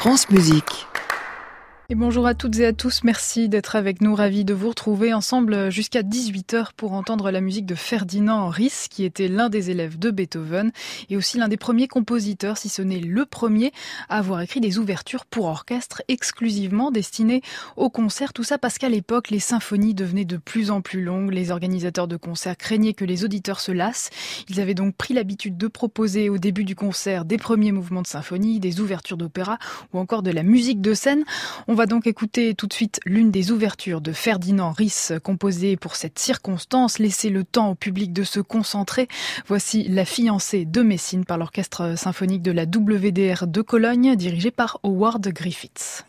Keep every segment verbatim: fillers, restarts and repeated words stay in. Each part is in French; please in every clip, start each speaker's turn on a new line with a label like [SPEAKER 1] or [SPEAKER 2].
[SPEAKER 1] France Musique.
[SPEAKER 2] Et bonjour à toutes et à tous, merci d'être avec nous, ravis de vous retrouver ensemble jusqu'à dix-huit heures pour entendre la musique de Ferdinand Ries, qui était l'un des élèves de Beethoven et aussi l'un des premiers compositeurs, si ce n'est le premier, à avoir écrit des ouvertures pour orchestre exclusivement destinées aux concerts. Tout ça parce qu'à l'époque, les symphonies devenaient de plus en plus longues, les organisateurs de concerts craignaient que les auditeurs se lassent. Ils avaient donc pris l'habitude de proposer au début du concert des premiers mouvements de symphonie, des ouvertures d'opéra ou encore de la musique de scène. On va donc écouter tout de suite l'une des ouvertures de Ferdinand Ries, composée pour cette circonstance, laisser le temps au public de se concentrer. Voici La fiancée de Messine par l'orchestre symphonique de la W D R de Cologne, dirigé par Howard Griffiths.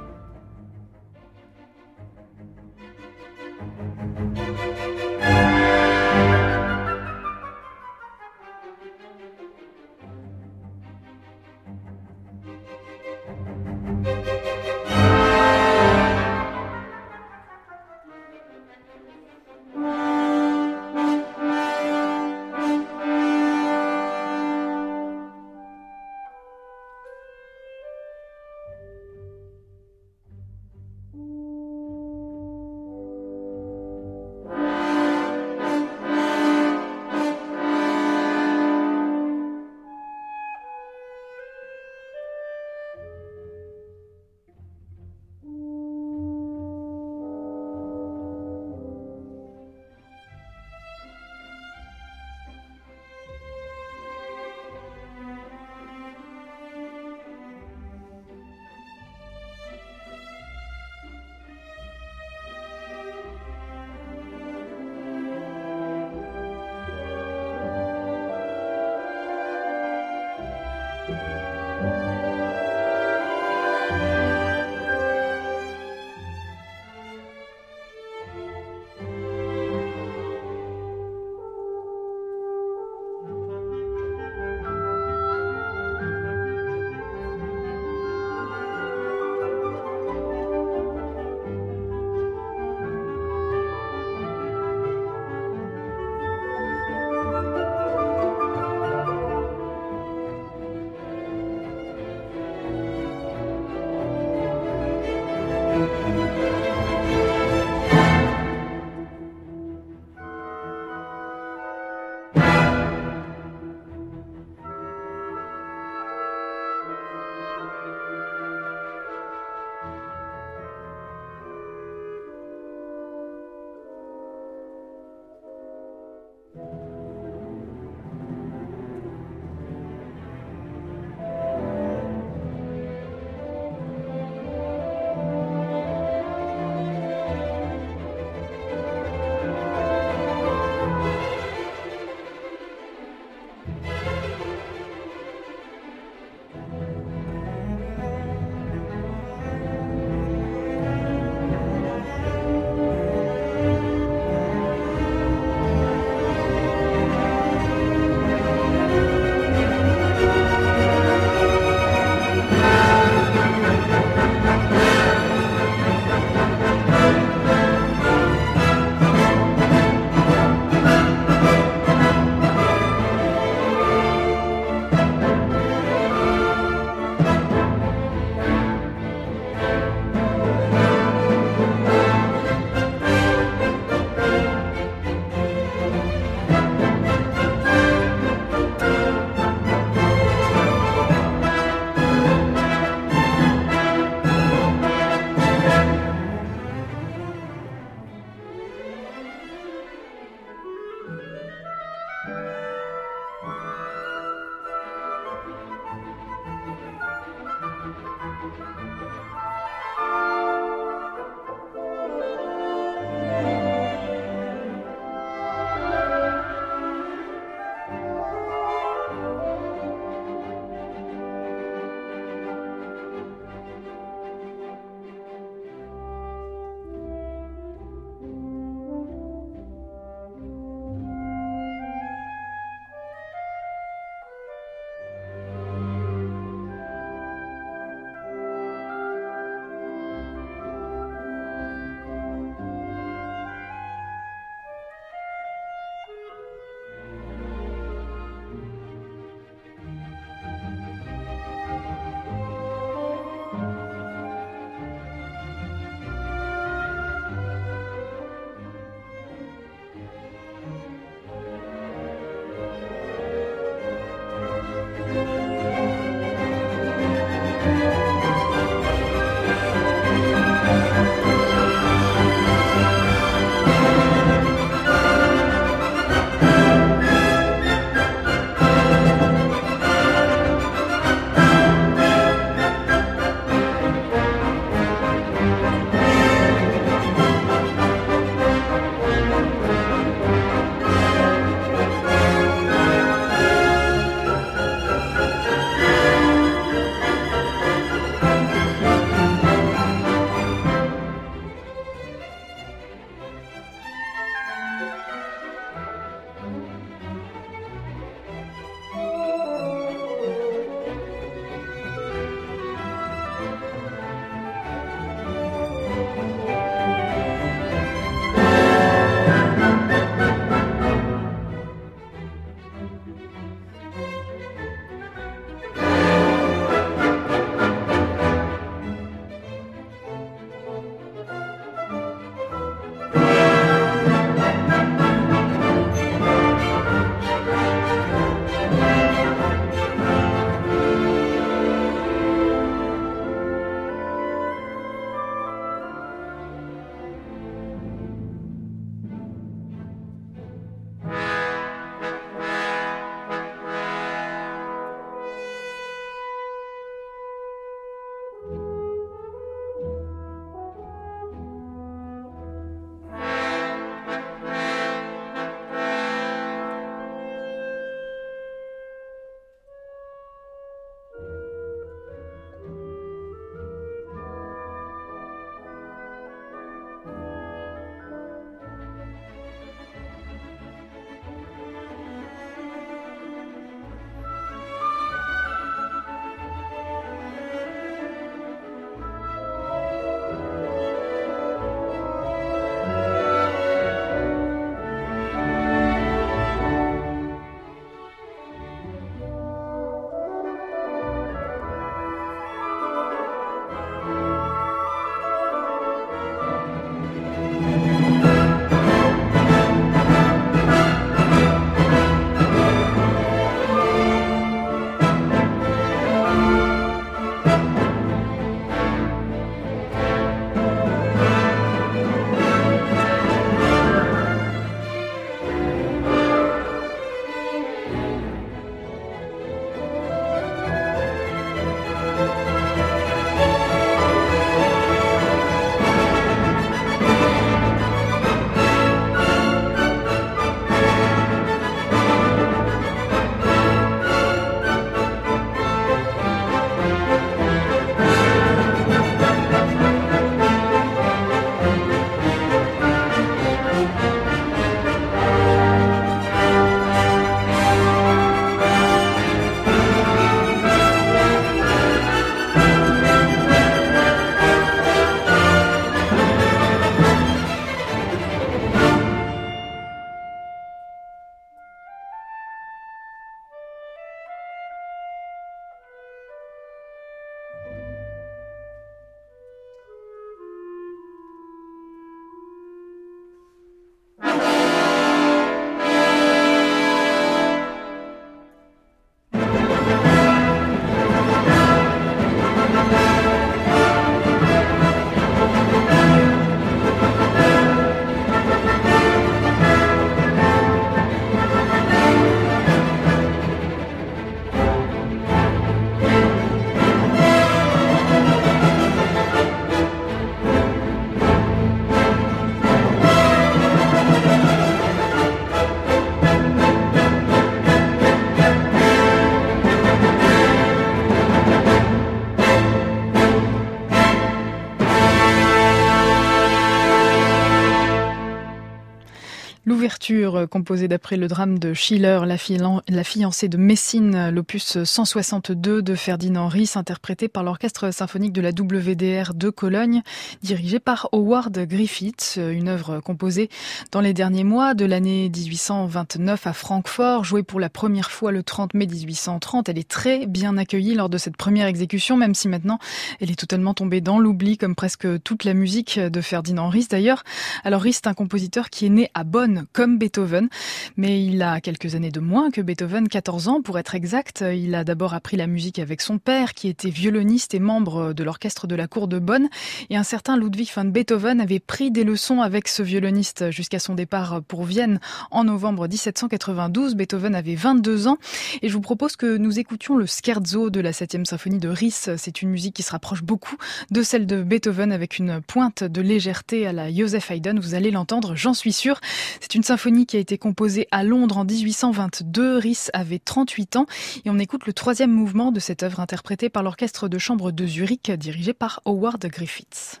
[SPEAKER 2] L'ouverture, composée d'après le drame de Schiller, la, filan- la fiancée de Messine, l'opus cent soixante-deux de Ferdinand Ries, interprété par l'Orchestre symphonique de la W D R de Cologne, dirigé par Howard Griffiths, une œuvre composée dans les derniers mois de l'année dix-huit cent vingt-neuf à Francfort, jouée pour la première fois le trente mai dix-huit cent trente. Elle est très bien accueillie lors de cette première exécution, même si maintenant elle est totalement tombée dans l'oubli, comme presque toute la musique de Ferdinand Ries d'ailleurs. Alors Ries est un compositeur qui est né à Bonn, comme Beethoven, mais il a quelques années de moins que Beethoven, quatorze ans pour être exact. Il a d'abord appris la musique avec son père, qui était violoniste et membre de l'orchestre de la cour de Bonn, et un certain Ludwig van Beethoven avait pris des leçons avec ce violoniste jusqu'à son départ pour Vienne en novembre dix-sept cent quatre-vingt-douze. Beethoven avait vingt-deux ans, et je vous propose que nous écoutions le scherzo de la septième symphonie de Ries. C'est une musique qui se rapproche beaucoup de celle de Beethoven, avec une pointe de légèreté à la Joseph Haydn. Vous allez l'entendre, j'en suis sûre. C'est une symphonie qui a été composée à Londres en dix-huit cent vingt-deux. Ries avait trente-huit ans, et on écoute le troisième mouvement de cette œuvre interprétée par l'orchestre de chambre de Zurich, dirigé par Howard Griffiths.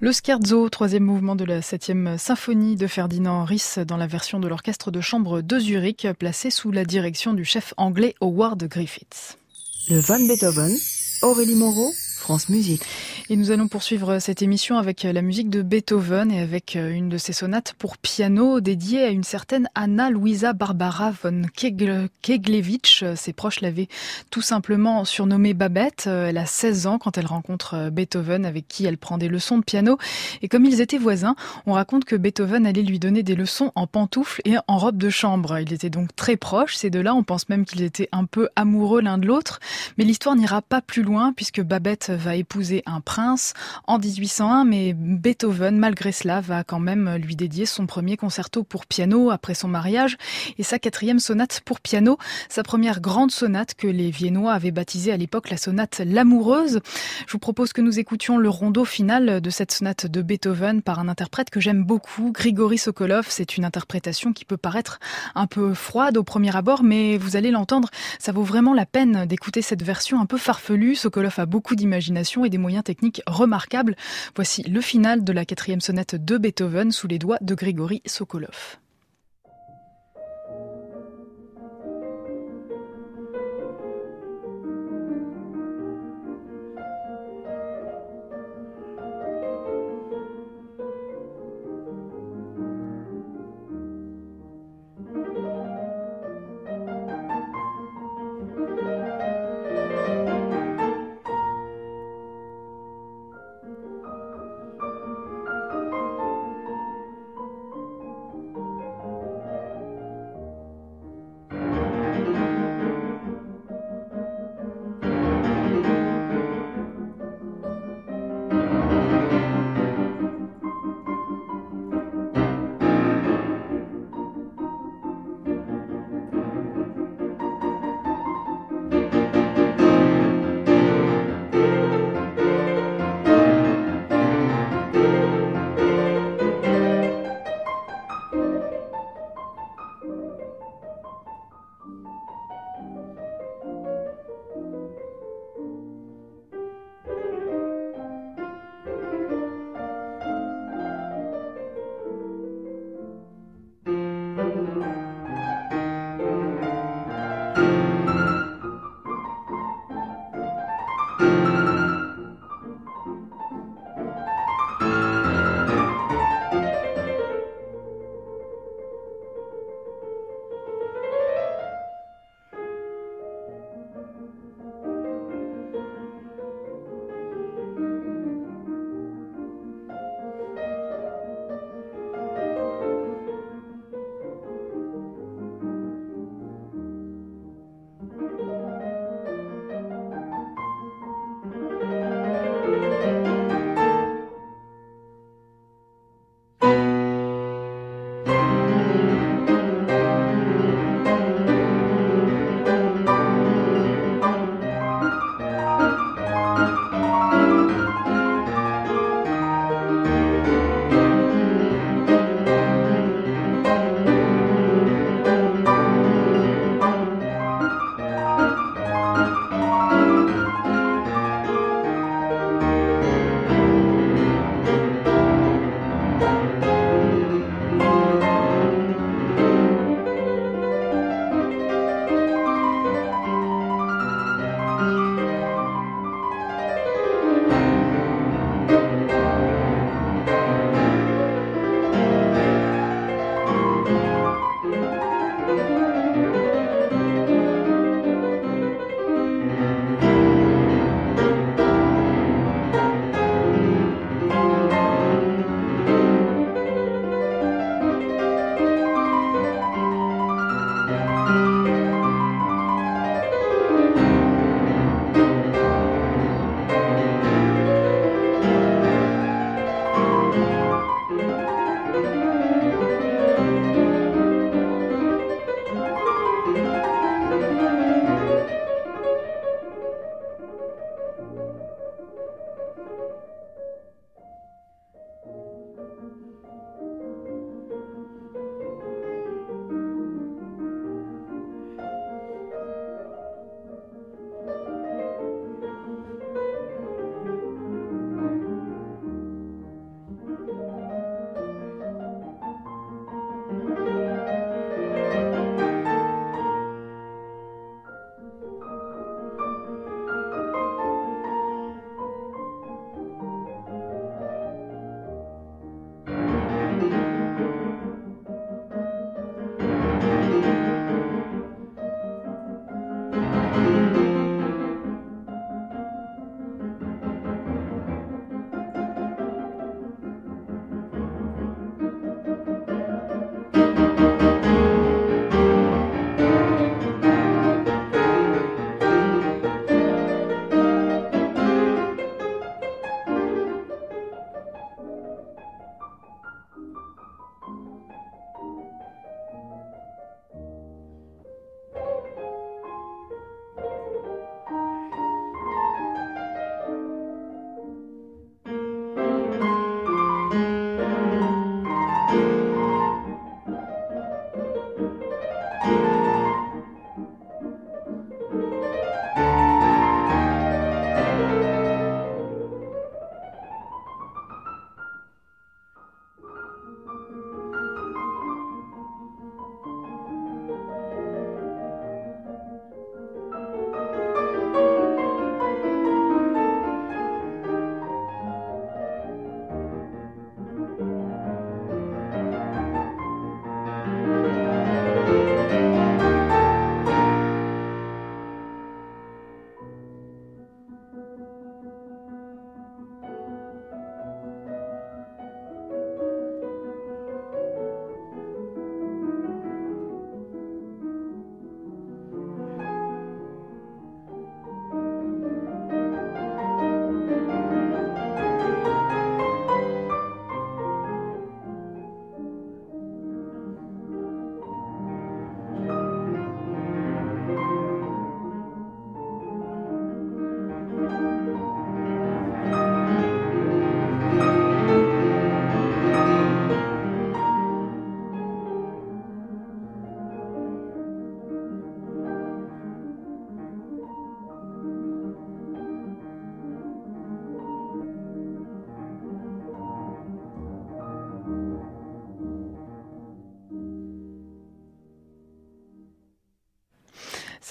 [SPEAKER 2] Le scherzo, troisième mouvement de la septième symphonie de Ferdinand Ries dans la version de l'orchestre de chambre de Zurich, placé sous la direction du chef anglais Howard Griffiths.
[SPEAKER 1] Le Von Beethoven, Aurélie Moreau, France Musique.
[SPEAKER 2] Et nous allons poursuivre cette émission avec la musique de Beethoven et avec une de ses sonates pour piano dédiée à une certaine Anna Luisa Barbara von Kegl- Keglewitsch. Ses proches l'avaient tout simplement surnommée Babette. Elle a seize ans quand elle rencontre Beethoven avec qui elle prend des leçons de piano. Et comme ils étaient voisins, on raconte que Beethoven allait lui donner des leçons en pantoufles et en robe de chambre. Ils étaient donc très proches, ces deux-là. On pense même qu'ils étaient un peu amoureux l'un de l'autre. Mais l'histoire n'ira pas plus loin puisque Babette va épouser un prince en dix-huit cent un, mais Beethoven, malgré cela, va quand même lui dédier son premier concerto pour piano après son mariage et sa quatrième sonate pour piano, sa première grande sonate que les Viennois avaient baptisée à l'époque la sonate L'Amoureuse. Je vous propose que nous écoutions le rondo final de cette sonate de Beethoven par un interprète que j'aime beaucoup, Grigory Sokolov. C'est une interprétation qui peut paraître un peu froide au premier abord, mais vous allez l'entendre, ça vaut vraiment la peine d'écouter cette version un peu farfelue. Sokolov a beaucoup d'imagination et des moyens techniques remarquables. Voici le final de la quatrième sonate de Beethoven sous les doigts de Grigory Sokolov.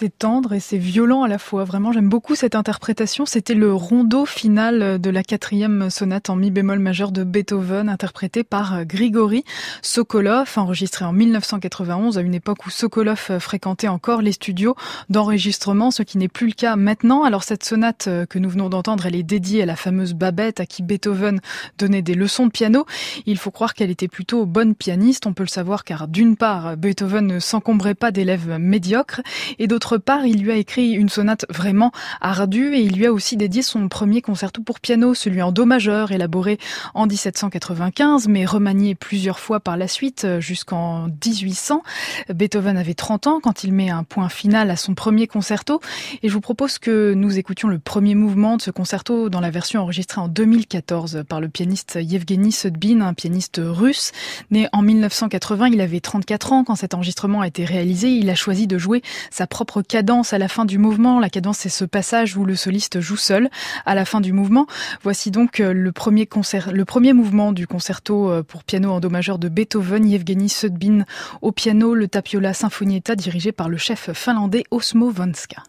[SPEAKER 2] C'est tendre et c'est violent à la fois. Vraiment, j'aime beaucoup cette interprétation. C'était le rondo final de la quatrième sonate en mi bémol majeur de Beethoven, interprété par Grigory Sokolov, enregistré en mille neuf cent quatre-vingt-onze, à une époque où Sokolov fréquentait encore les studios d'enregistrement, ce qui n'est plus le cas maintenant. Alors cette sonate que nous venons d'entendre, elle est dédiée à la fameuse Babette, à qui Beethoven donnait des leçons de piano. Il faut croire qu'elle était plutôt bonne pianiste, on peut le savoir car d'une part, Beethoven ne s'encombrait pas d'élèves médiocres, et d'autre part, il lui a écrit une sonate vraiment ardue, et il lui a aussi dédié son premier concerto pour piano, celui en do majeur, élaboré en dix-sept cent quatre-vingt-quinze, mais remanié plusieurs fois par la suite, jusqu'en dix-huit cents. Beethoven avait trente ans quand il met un point final à son premier concerto, et je vous propose que nous écoutions le premier mouvement de ce concerto dans la version enregistrée en deux mille quatorze par le pianiste Yevgeny Sudbin, un pianiste russe. Né en mille neuf cent quatre-vingts, il avait trente-quatre ans quand cet enregistrement a été réalisé. Il a choisi de jouer sa propre cadence à la fin du mouvement. La cadence, c'est ce passage où le soliste joue seul à la fin du mouvement. Voici donc le premier concert, le premier mouvement du concerto pour piano en do majeur de Beethoven, Yevgeny Sudbin au piano, le Tapiola Sinfonietta dirigé par le chef finlandais Osmo Vänskä.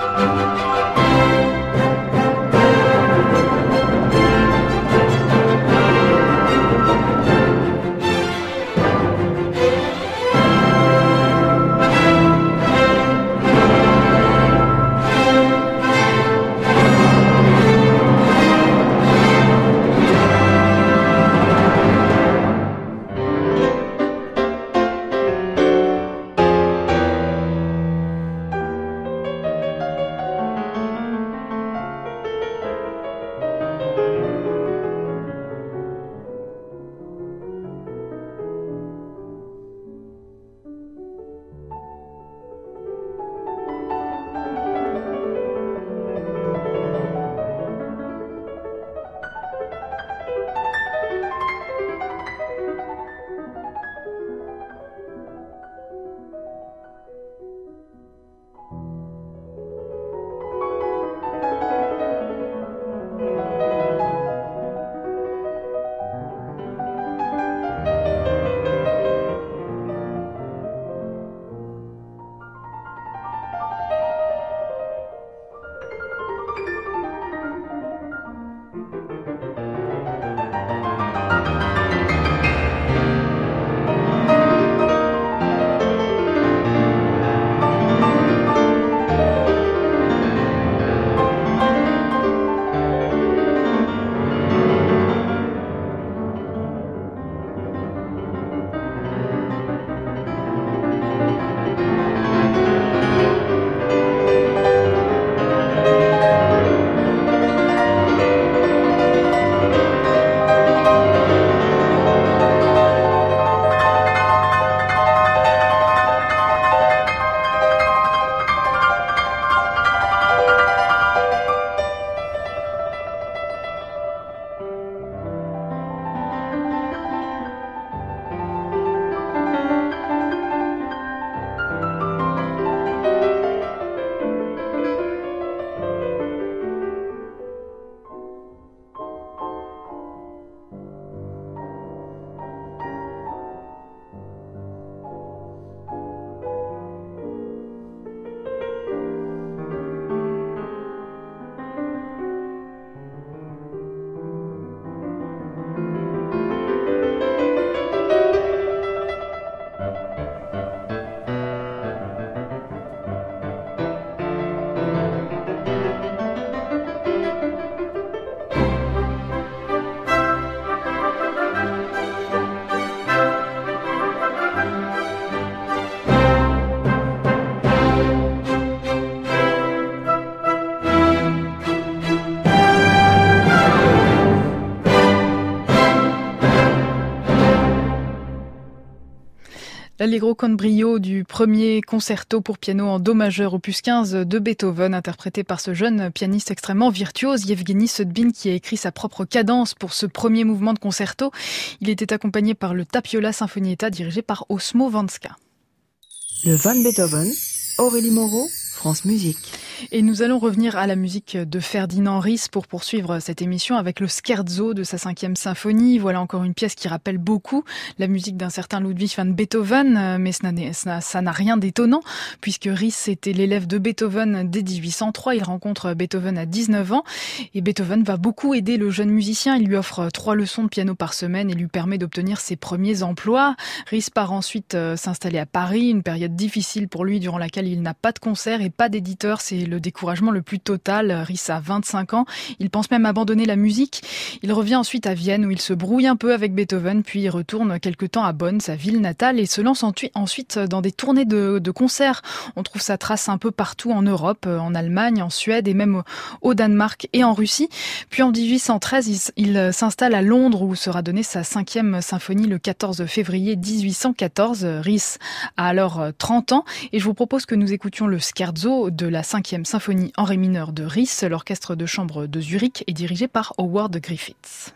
[SPEAKER 2] L'Allegro con brio du premier concerto pour piano en do majeur opus quinze de Beethoven, interprété par ce jeune pianiste extrêmement virtuose, Yevgeny Sudbin, qui a écrit sa propre cadence pour ce premier mouvement de concerto. Il était accompagné par le Tapiola Sinfonietta dirigé par Osmo Vanska.
[SPEAKER 1] Le Van Beethoven, Aurélie Moreau, France Musique.
[SPEAKER 2] Et nous allons revenir à la musique de Ferdinand Ries pour poursuivre cette émission avec le scherzo de sa cinquième symphonie. Voilà encore une pièce qui rappelle beaucoup la musique d'un certain Ludwig van Beethoven, mais ça n'a rien d'étonnant puisque Ries était l'élève de Beethoven dès dix-huit cent trois. Il rencontre Beethoven à dix-neuf ans et Beethoven va beaucoup aider le jeune musicien. Il lui offre trois leçons de piano par semaine et lui permet d'obtenir ses premiers emplois. Ries part ensuite s'installer à Paris, une période difficile pour lui durant laquelle il n'a pas de concert et pas d'éditeur. C'est le découragement le plus total. Ries a vingt-cinq ans. Il pense même abandonner la musique. Il revient ensuite à Vienne où il se brouille un peu avec Beethoven, puis il retourne quelque temps à Bonn, sa ville natale, et se lance ensuite dans des tournées de, de concerts. On trouve sa trace un peu partout en Europe, en Allemagne, en Suède et même au Danemark et en Russie. Puis en dix-huit cent treize, il, il s'installe à Londres où sera donnée sa cinquième symphonie le quatorze février dix-huit cent quatorze. Ries a alors trente ans et je vous propose que nous écoutions le scherzo de la cinquième symphonie en ré mineur de Ries. L'orchestre de chambre de Zurich est dirigé par Howard Griffiths.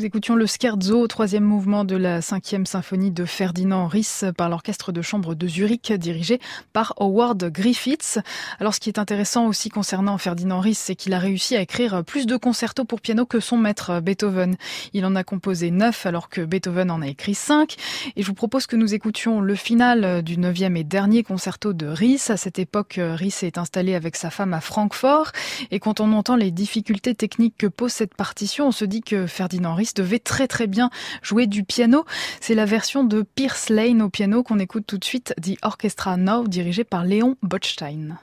[SPEAKER 2] Nous écoutions le scherzo, troisième mouvement de la cinquième symphonie de Ferdinand Ries par l'orchestre de chambre de Zurich dirigé par Howard Griffiths. Alors ce qui est intéressant aussi concernant Ferdinand Ries, c'est qu'il a réussi à écrire plus de concertos pour piano que son maître Beethoven. Il en a composé neuf alors que Beethoven en a écrit cinq. Et je vous propose que nous écoutions le final du neuvième et dernier concerto de Ries. À cette époque, Ries est installé avec sa femme à Francfort. Et quand on entend les difficultés techniques que pose cette partition, on se dit que Ferdinand Ries devait très très bien jouer du piano. C'est la version de Pierce Lane au piano qu'on écoute tout de suite, The Orchestra Now, dirigé par Léon Botstein.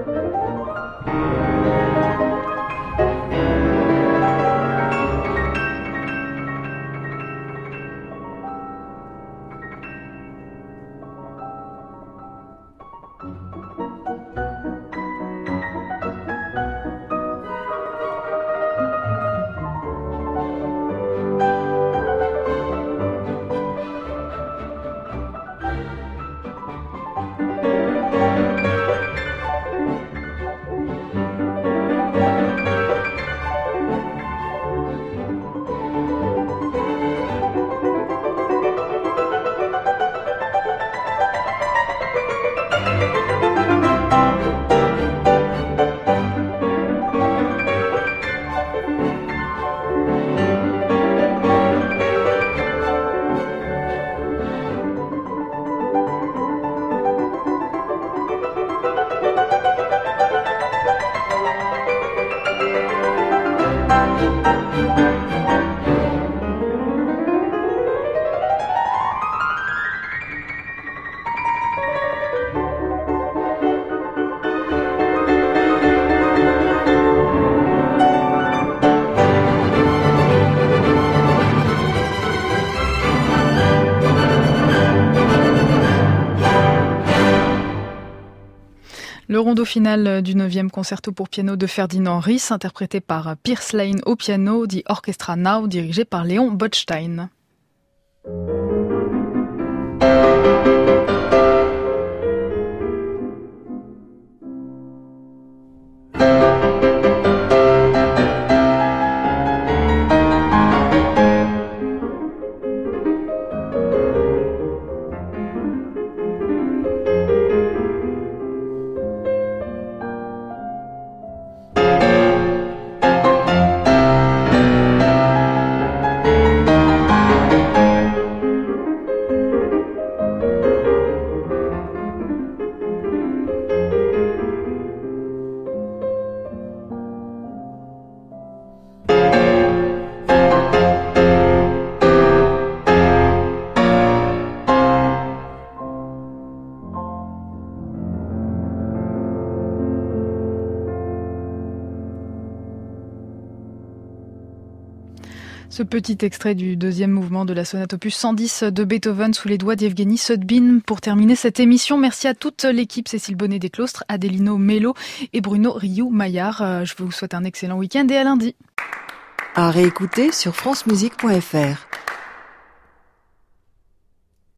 [SPEAKER 2] Le rondo final du neuvième concerto pour piano de Ferdinand Ries, interprété par Piers Lane au piano, dit Orchestra Now, dirigé par Léon Botstein. Ce petit extrait du deuxième mouvement de la sonate opus cent dix de Beethoven sous les doigts d'Yevgeny Sudbin pour terminer cette émission. Merci à toute l'équipe, Cécile Bonnet des Clostres, Adelino Mello et Bruno Riou-Maillard. Je vous souhaite un excellent week-end et à lundi.
[SPEAKER 1] À réécouter sur francemusique point f r.